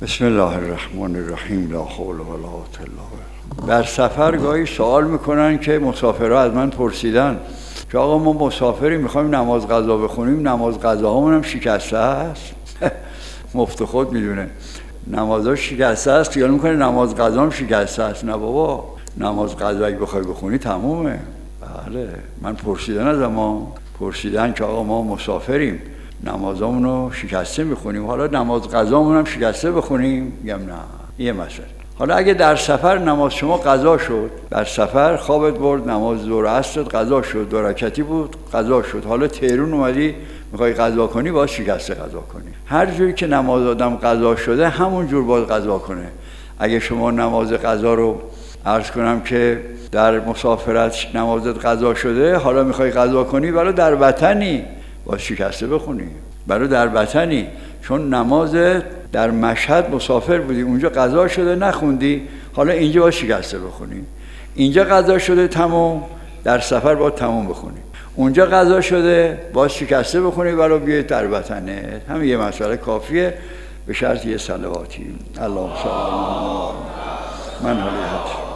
بسم الله الرحمن الرحیم. لا حول ولا قوة الا بالله. در سفر گاهی سوال میکنن که مسافرها از من پرسیدن که آقا ما مسافری میخوایم نماز قضا بخونیم، نماز قضاهامون هم شکسته است. مفت خود میدونه نمازها شکسته است، خیال میکنه نماز قضا هم شکسته است. نه بابا، نماز قضا اگه بخوای بخونی تمومه. بله، من پرسیدن از ما پرسیدن که آقا ما مسافریم نمازامون رو شکسته میخونیم، حالا نماز قضامون هم شکسته بخونیم؟ میگم نه، یه مسئله. حالا اگه در سفر نماز شما قضا شد، در سفر خوابت برد، نماز ظهر عصرت قضا شد، 2 رکعتی بود قضا شد، حالا تهران اومدی میخوای قضا کنی، باید شکسته قضا کنی. هر جوری که نماز آدم قضا شده همون جور باید قضا کنه. اگه شما نماز قضا رو عرض کنم که در مسافرت نمازت قضا شده، حالا میخوای قضا کنی، ولی در وطنی باید شکسته بخونی. برای در وطنی، چون نماز در مشهد مسافر بودی، اونجا قضا شده نخوندی، حالا اینجا باید شکسته بخونی. اینجا قضا شده تمام، در سفر باید تمام بخونی. اونجا قضا شده باید شکسته بخونی، برای بیاید در وطنه. همین یه مسئله کافیه، به شرط یه صلواتی. اللهم صل علی من حالیت.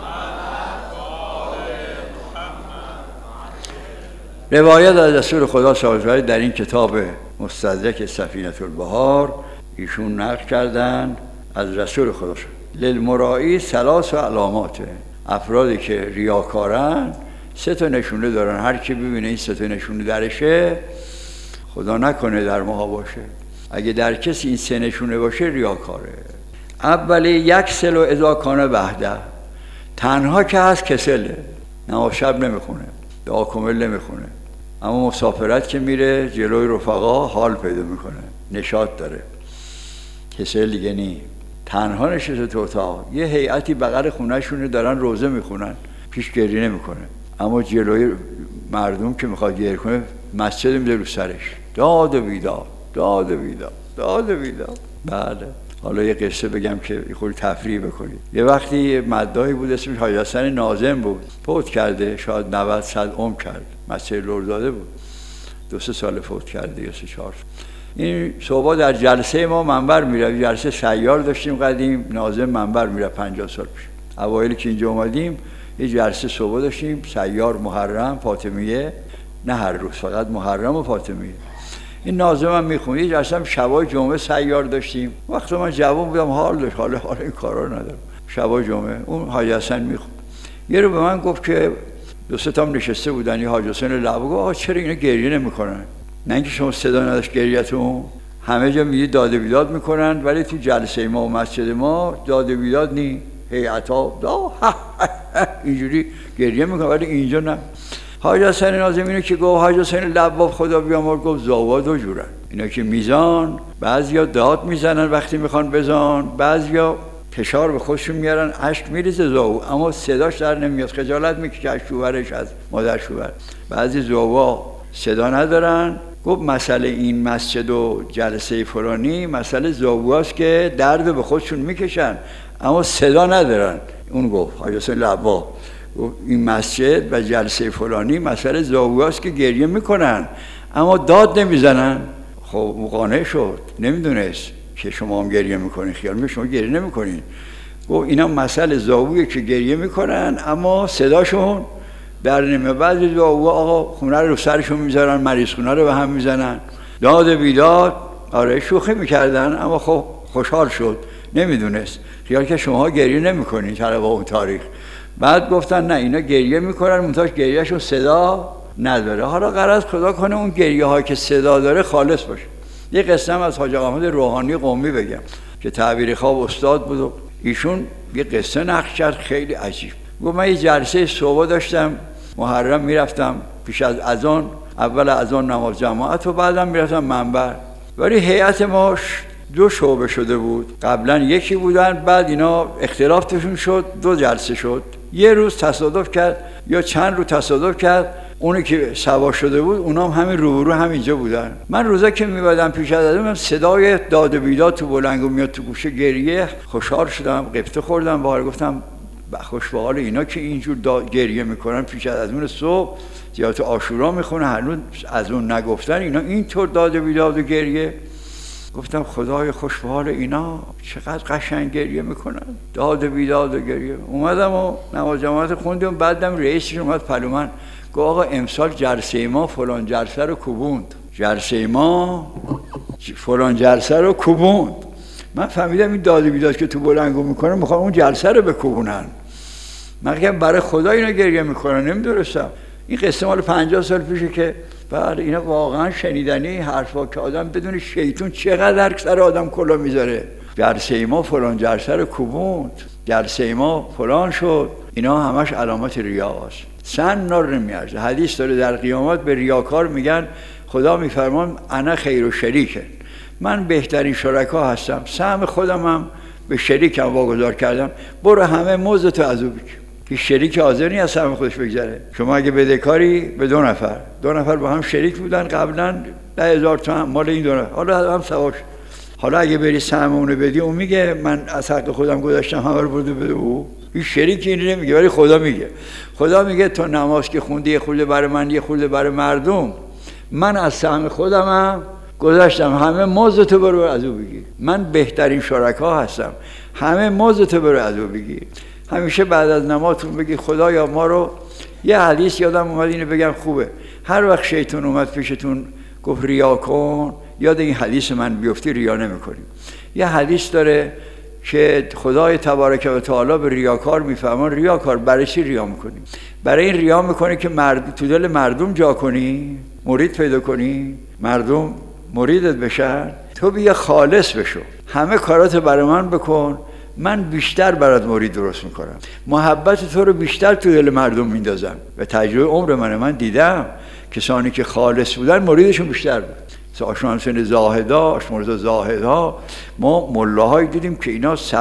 روایت از رسول خدا صلی الله علیه و آله در این کتاب مستدرک سفینة البحار ایشون نقل کردن از رسول خدا شد للمرائی 3 علامات. افرادی که ریاکارن 3 نشونه دارن. هر کی ببینه این 3 نشونه درشه، خدا نکنه در ماها باشه، اگه در کسی این 3 نشونه باشه ریاکاره. اولی یکسل و اذا کان وحده، تنها که هست کسله، نماز شب نمیخونه، دعا کامل نمیخونه، اما مسافرت که میره جلوی رفقا حال پیدا میکنه، نشاط داره. کسل دیگه نی، تنها نشسته تو اتاق، یه هیئتی بغل خونه شونه دارن روزه میخونن، پیش گریه نمیکنه، اما جلوی مردم که میخواد گریه کنه مسجد میده رو سرش، داد و بیداد، داد و بیداد، داد و بیداد. بله، حالا یه قصه بگم که یه خورده تفریح بکنید. یه وقتی مداحی بود اسمش حاجی حسن ناظم بود، فوت کرده، شاید 90-100 عمر کرد، مسجد لرزاده بود، 2-3 سال فوت کرده یا 3-4 سال. این صبح در جلسه ما منبر میره، جلسه سیار داشتیم قدیم، ناظم منبر میره 50 سال پیش. اوایل که اینجا اومدیم یه جلسه صبح داشتیم، سیار، محرم، فاطمیه، نه هر روز، فقط محرم و فاطمیه. این ناظم هم میخونی. یه جلسه هم شبای جمعه سیار داشتیم، وقتی من جوان بودم حال داشت، حالا این کارا رو ندارم. شبای جمعه اون حاجی حسن میخوند. یه رو به من گفت که 2-3 تام نشسته بودن، یه حاجی حسین لب گفت آقا چرا اینا گریه نمیکنن؟ نه اینکه شما صدا نداشت گریه‌تون، همه جا میگی داد و بیداد میکنن، ولی تو جلسه ما و مسجد ما داد و بیداد نی، هیئتا اینجوری گریه میکنن، ولی اینجا نه. حاجی حسن ناظم اینو که گفت، حاجی حسین لباب خدا بیامرز گفت زاوا 2 جورن، اینا که میزان، بعضیا داد میزنن وقتی میخوان بزان، بعضیا فشار به خودشون میارن، اشک میریزه زاوا، اما صداش در نمیاد، خجالت میکشه از شوهرش، از مادر شوهر. بعضی زاوا صدا ندارن. گفت مسئله این مسجد و جلسه فلانی مسئله زاواست که درد به خودشون میکشن اما صدا ندارن. اون گفت حاجی حسین لباب، این مسجد و جلسه فلانی مسئله زاویاست که گریه میکنن اما داد نمیزنن. خب مقانع شد، نمیدونست که شما هم گریه میکنین، خیال می شما گریه نمیکنین. گفت اینا مسئله زاویه که گریه میکنن اما صداشون در نمیاد. بعضی زاویا آقا خونه رو سرشون میذارن، مریض خونه رو به هم میزنن، داد بیداد. آره شوخی میکردن اما خب خوشحال شد، نمیدونست، خیال که شما گریه نمیکنین طبق اون تاریخ. بعد گفتن نه اینا گریه میکنن، منتاش گریهشون صدا نداره. حالا غرض خدا کنه اون گریه ها که صدا داره خالص باشه. یه قصه هم از حاج آقا احمد روحانی قمی بگم که تعبیر خواب استاد بود و ایشون یه قصه نقل کرد خیلی عجیب. گفت من یه جلسه صبح داشتم، محرم میرفتم پیش از اذان، اول اذان نماز جماعت و بعدم میرفتم منبر، ولی هیئت ما 2 شعبه شده بود. قبلا یکی بودن، بعد اینا اختلافشون شد، 2 جلسه شد. یه روز تصادف کرد یا چند روز تصادف کرد، اونی که سوا شده بود اونام همین روبرو همینجا بودن. من روزا که میبادم پیش از ازم صدای داد و بیداد تو بلنگو میاد تو گوشه، گریه، خوشحال شدم، قبطه خوردم، باور گفتم خوش به حال اینا که اینجور گریه میکنن پیش از اون صبح زیارت عاشورا میخونه، هنوز از اون نگفتن اینا اینطور داد و بیداد و گریه. گفتم خدای خوش به حال اینا، چقدر قشنگ گریه میکنن، داد و بیداد و گریه. اومدم و نماز جماعت خوندیم، بعدم رئیسش اومد پلو من گفت آقا امسال جلسه ما فلان جلسه رو کوبوند، جلسه ما فلان جلسه رو کوبوند. من فهمیدم این داد و بیداد که تو بلنگو میکنن میخوام اون جلسه رو بکوبونن. من گفتم برای خدا اینا گریه میکنن، نمیدونستم. این قصه مال 50 سال پیشه که بله اینا واقعا شنیدنی حرفا که آدم بدون شیطون چقدر سر آدم کلا میذاره. جلسه ما فلان جلسه رو کوبوند، جلسه ما فلان شد. اینا همش علامت ریاست. سن نار نمیارزه. حدیث داره در قیامت به ریاکار میگن خدا میفرمان انا خیر و شریکه، من بهترین شرکا هستم، سهم خودم هم به شریکم واگذار کردم، برو همه موزتو از او بگیر که شریک حاضر نیست سهم خودش بگذاره. شما اگه بدهکاری به دو نفر با هم شریک بودن قبلا 10,000 تومان مال این دو نفر، حالا هم سواش. حالا اگه بری سهم اونو بدی اون میگه من از حق خودم گذاشتم همه رو برده بده او. این شریک این نمیگه، ولی خدا میگه. خدا میگه تو نماز که خوندی یه خورده برای من یه خورده برای مردم، من از سهم خودمم گذاشتم، همه موزتو برو از او بگیر، من بهترین شرکا هستم، همه موزتو برو از او بگیر. همیشه بعد از نمازتون بگی خدایا ما رو، یه حدیث یادم اومد اینو بگم خوبه، هر وقت شیطان اومد پیشتون گفت ریا کن، یاد این حدیث من بیفتی ریا نمی‌کنیم. یه حدیث داره که خدای تبارک و تعالی به ریاکار میفهمان ریاکار برای چی ریا میکنی؟ برای این ریا میکنی که تو دل مردم جا کنی، مرید پیدا کنی، مردم مریدت بشن، تو بیا خالص بشو، همه کارات برای من بکن، من بیشتر برات مرید درست میکنم، محبت تو رو بیشتر تو دل مردم میندازم. و تجربه عمر من دیدم کسانی که خالص بودن مریدشون بیشتر بود. آشنا همسن زاهدا، آشمرزا زاهدا، ما ملاهایی دیدیم که اینا 100%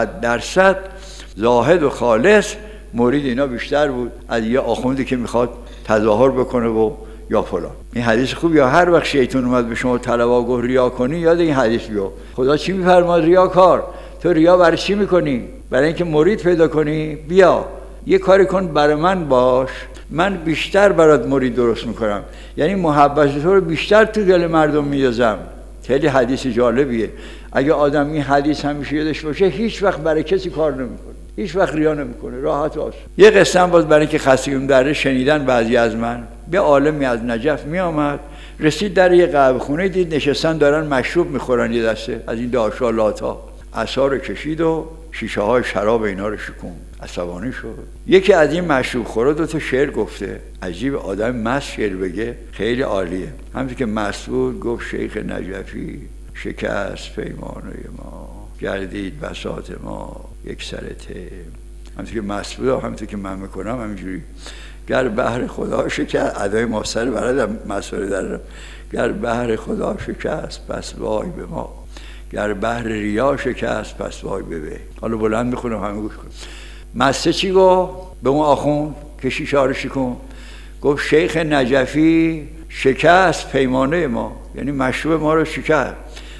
زاهد و خالص، مرید اینا بیشتر بود از یه آخوندی که میخواد تظاهر بکنه و یا فلان. این حدیث خوب. یا هر وقت شیطان اومد به شما طلبا گفت ریا کنی، یاد این حدیث بیو. خدا چی میفرماد؟ ریاکار تو ریا برای چی میکنی؟ برای اینکه مرید پیدا کنی؟ بیا یه کاری کن برای من باش، من بیشتر برات مرید درست میکنم، یعنی محبت تو رو بیشتر تو دل مردم میذارم. خیلی حدیث جالبیه. اگه آدم این حدیث همیشه یادش باشه هیچ وقت برای کسی کار نمیکنه، هیچ وقت ریا نمیکنه، راحت و آسون. یه قصه هم باز برای اینکه خستگیم داره شنیدن بعضی از من، یه عالمی از نجف میآمد، رسید در یه قهوه خونه، دید نشستن دارن مشروب میخورن، یه دسته از این داشالاتا، عصا رو کشید و شیشه های شراب اینا رو شکوند، عصبانی شد. یکی از این مشروب خورا 2 تا شعر گفته. عجیب آدم مست شعر بگه خیلی عالیه. همونطور که مست بود گفت شیخ نجفی شکست پیمانه ما، گردید بساط ما یک سر ته. همونطور که مست بود، همونطور که من میکنم همینجوری، گر بحر خدا شکست، ادای ماستر بردم مسئله دارم، گر بحر خدا شکست پس وای به ما، گر بحر ریا شکست پس وای ببه. حالا بلند میخونم همه گوش کن. مسته چی گفت به اون آخوند که شیشه رو شکن؟ گفت شیخ نجفی شکست پیمانه ما، یعنی مشروب ما رو شکست.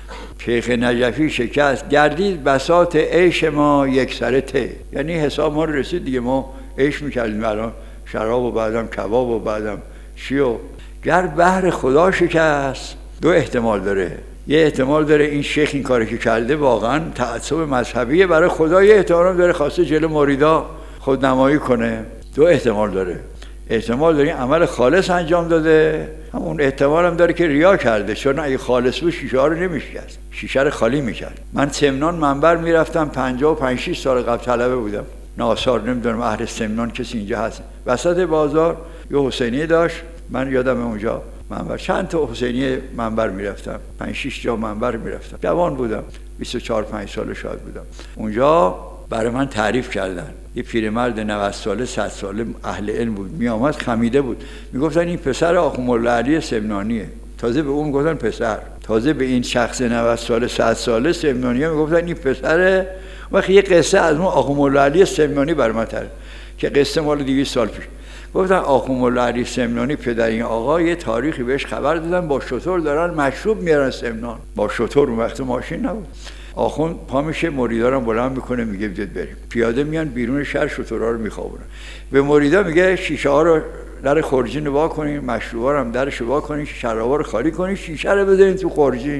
شیخ نجفی شکست، گردید بساط عیش ما یک سره ته، یعنی حساب ما رو رسید دیگه، ما عیش میکردیم، الان شراب و بعدم کباب و بعدم چی و گر بحر خدا شکست. 2 احتمال داره. یه احتمال داره این شیخ این کاری که کرده واقعا تعصب مذهبیه برای خدا، یه احتمال داره خواسته جلو مریدا خودنمایی کنه. 2 احتمال داره. احتمال داره این عمل خالص انجام داده، همون احتمال هم داره که ریا کرده، چون اگه خالص بود شیشه ها رو نمیشکست، شیشه رو خالی میکرد. من سمنان منبر میرفتم 55-6 سال قبل، طلبه بودم، ناصار نمیدونم اهل سمنان کسی اینجا هست، وسط بازار یه حسینی داشت، من یادم اونجا منبر چند تا حسینی منبر میرفتم، 5-6 جا منبر میرفتم، جوان بودم، 24-5 ساله شاید بودم. اونجا برای من تعریف کردن، یه پیرمرد 90 ساله 100 ساله اهل علم بود، میآمد خمیده بود، میگفتن این پسر آخوندالله علی سمنانیه. تازه به اون میگفتن پسر، تازه به این شخص 90 ساله 100 ساله سمنانیه میگفتن این پسره. وقتی یه قصه از اون آخوندالله علی سمنانی برای من تعریف که قصه مال 200 سال پیش، گفتن آخوندالله علی سمنانی پدر این آقا یه تاریخی بهش خبر دادن با شتر دارن مشروب میارن سمنان، با شتر، اون وقت ماشین نبود. آخوند پا میشه مریدا رو بلند میکنه میگه بیاد بریم، پیاده میان بیرون شهر شترها رو میخوابونن، به مریدا میگه شیشه ها رو در خورجین وا کنین، مشروبا رو هم درش وا کنین، شرابا رو خالی کنین، شیشه رو بذارین تو خورجین،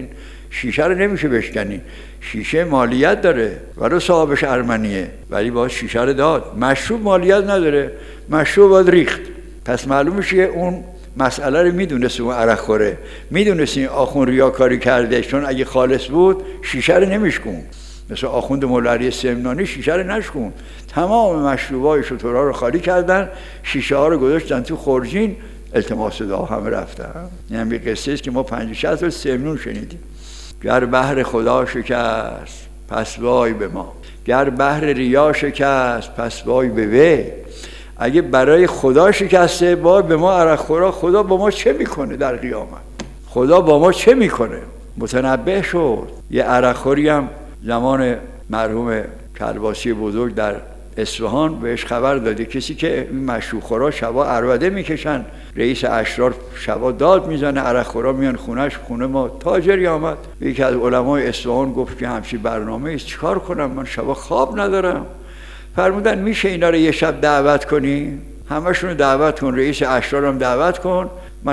شیشه رو نمیشه بشکنی، شیشه مالیت داره ولو صاحبش ارمنیه، ولی باید شیشه رو داد. مشروب مالیت نداره، مشروب باید ریخت. پس معلوم میشه اون مسئله رو میدونست، اون عرق خوره میدونست این آخوند ریاکاری کرده، چون اگه خالص بود شیشه رو نمیشکون. مثل آخوند مولا علی سمنانی شیشه رو نشکون، تمام مشروبای شترها رو خالی کردن، شیشه ها رو گذاشتن تو خورجین، التماس دعا همه رفتن. این هم یه قصه است که ما 50-60 سال سمنون شنیدیم. گر بحر خدا شکست پس وای به ما، گر بحر ریا شکست پس وای به وی. اگه برای خدا شکسته وای به ما عرق خورا. خدا با ما چه میکنه در قیامت؟ خدا با ما چه میکنه؟ متنبه شد. یه عرق خوری هم زمان مرحوم کلباسی بزرگ در اصفهان بهش خبر داده کسی که این مشروب خورا شبا عربده میکشن، رئیس اشرار شبا داد میزنه، عرق خورا میان خونش. خونه ما تاجری آمد، یکی از علمای اصفهان گفت که همچین برنامه است، چیکار کنم من شبا خواب ندارم. فرمودن میشه اینا رو یه شب دعوت کنی، همشون رو دعوت کن، رئیس اشرار هم دعوت کن،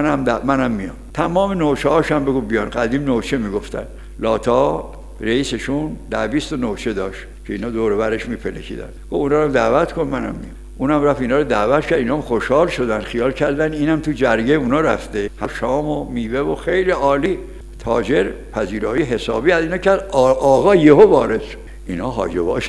منم میام. تمام نوشه هاشم بگو بیان. قدیم نوشه میگفتن، لاتا رئیسشون 10-20 نوشه داشت که اینا دور و برش میپلکیدن. گفت اونا رو دعوت کن، منم میام. اونم رفت اینا رو دعوت کرد، اینا هم خوشحال شدن، خیال کردن اینم تو جرگه اونا رفته، شام و میوه و خیلی عالی. تاجر پذیرایی حسابی از اینا کرد. آقا یهو وارد شد، اینا حاجباشن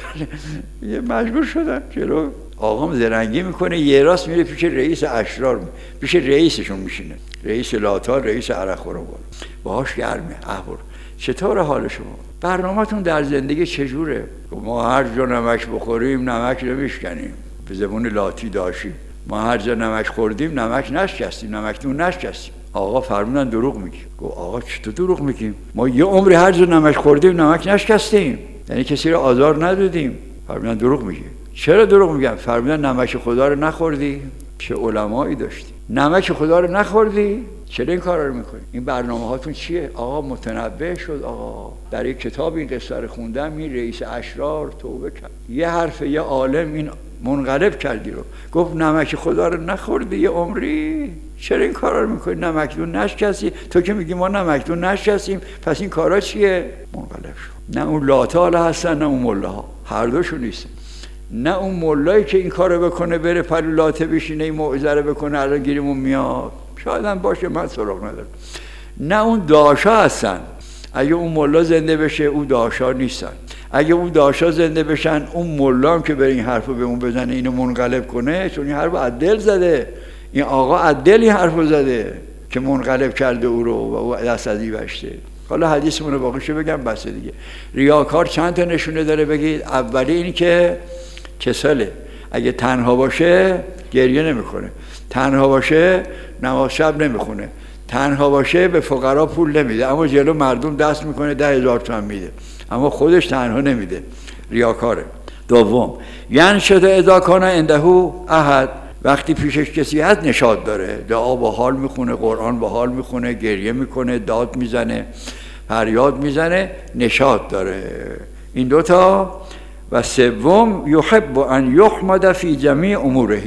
یه مجبور شدن جلو آقام زرنگی میکنه، یه راست میره پیش رئیس اشرار، پیش رئیسشون میشینه، رئیس لاتا، رئیس عرق خورا باهاش گرمه. احوال چطور حال شما؟ برنامه‌تون در زندگی چجوره؟ ما هر جا نمک بخوریم نمک نمیشکنیم، به زبون لاتی داشتیم. ما هر جا نمک خوردیم نمک نشکستیم، نمکتون نشکستیم. آقا فرمودن دروغ میگی. گفت آقا چطور دروغ میگیم؟ ما یه عمری هر جا نمک خوردیم نمک نشکستیم، یعنی کسی رو آزار ندادیم. فرمودن دروغ میگی. چرا دروغ میگم؟ فرمودن نمک خدا رو نخوردی؟ چه علمایی داشتی؟ نمک خدا رو نخوردی؟ چرا این کارا رو میکنی؟ این برنامه هاتون چیه؟ آقا متنبه شد. آقا در یک کتاب این قصه رو خوندم، این رئیس اشرار توبه کرد، یه حرف یه عالم این منقلب کردی رو. گفت نمک خدا رو نخوردی یه عمری؟ چرا این کارا رو میکنی؟ نمکدون نشکستی. تو که میگی ما نمکدون نشکستیم، پس این کارا چیه؟ منقلب شد. نه اون لاتا هستن نه اون ملاها، هر دوشون نیستن. نه اون ملایی که این کارو بکنه بره پلو لاته بشینه این موعظه رو بکنه الان گیریمون میاد، شاید هم باشه، من سراغ ندارم. نه اون داشا هستن. اگه اون ملا زنده بشه اون داشا نیستن. اگه اون داشا زنده بشن اون ملا هم که بره این حرفو به اون بزنه اینو منقلب کنه، چون این حرفو از دل زده، این آقا از دل این حرفو زده که منقلب کرده او رو و او دست از این بشته. حالا حدیثمون رو باقیشو بگم بس دیگه. ریاکار چند تا نشونه داره بگید؟ اولی این که کسله، اگه تنها باشه گریه نمیکنه، تنها باشه نماز شب نمیخونه، تنها باشه به فقرا پول نمیده، اما جلو مردم دست میکنه 10,000 تومان میده، اما خودش تنها نمیده، ریاکاره. دوم یعنی شده اذا کان عنده احد، وقتی پیشش کسی هست نشاط داره، دعا با حال میخونه، قرآن با حال میخونه، گریه میکنه، داد میزنه، فریاد میزنه، نشاط داره. این دوتا. و سوم یحب ان یحمد فی جمیع اموره،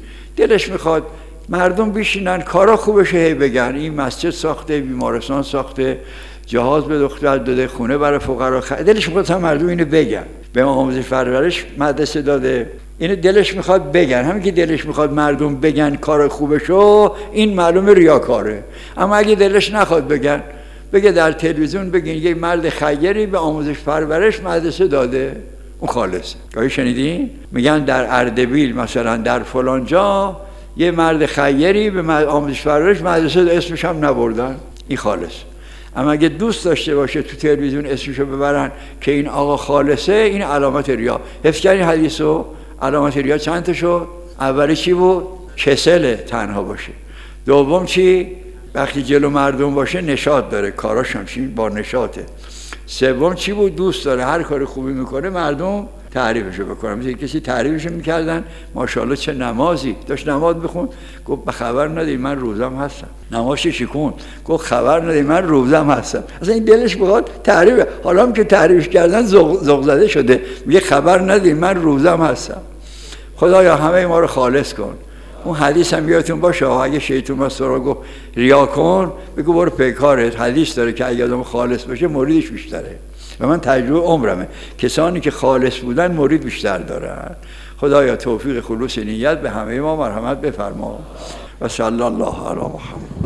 دلش میخواد مردم بشینن کارا خوبشه هی بگن، این مسجد ساخته، بیمارستان ساخته، جهاز به دختر داده، خونه برای فقرا دلش میخواد هم مردم اینو بگن، به آموزش پرورش مدرسه داده، اینو دلش میخواد بگن. همین که دلش میخواد مردم بگن کار خوبشو، این معلومه ریاکاره. اما اگه دلش نخواد بگن، بگه در تلویزیون بگین یه مرد خیری به آموزش پرورش مدرسه داده، اون خالصه. گاهی شنیدین میگن در اردبیل مثلا در فلان جا یه مرد خیری به آموزش پرورش مدرسه اسمش هم نبردن، این خالص. اما اگه دوست داشته باشه تو تلویزیون اسمشو ببرن که این آقا خالصه، این علامت ریا. حفظ کردین حدیثو؟ علامت ریا چند تا شد؟ اولی چی بود؟ کسل، تنها باشه. دوم چی؟ وقتی جلو مردم باشه نشاط داره، کاراش همچین با نشاطه. سوم چی بود؟ دوست داره هر کاری خوبی میکنه مردم تعریفشو بکنن. مثل کسی تعریفشو میکردن ماشاءالله چه نمازی داشت، نماز بخون، گفت به خبر نداری من روزم هستم. نمازش شکون، گفت خبر نداری من روزم هستم. اصلا این دلش بخواد تعریف، حالا هم که تعریف کردن ذوق زده شده، میگه خبر نداری من روزم هستم. خدایا همه ما رو خالص کن، اون حدیث هم یادتون باشه، اگه شیطان بس رو گفت ریا کن، بگو برو پیکارت. حدیث داره که اگه آدم خالص باشه مریدش بیشتره و من تجربه عمرمه کسانی که خالص بودن مرید بیشتر دارن. خدایا توفیق خلوص نیت به همه ما مرحمت بفرما و صلی الله علی محمد.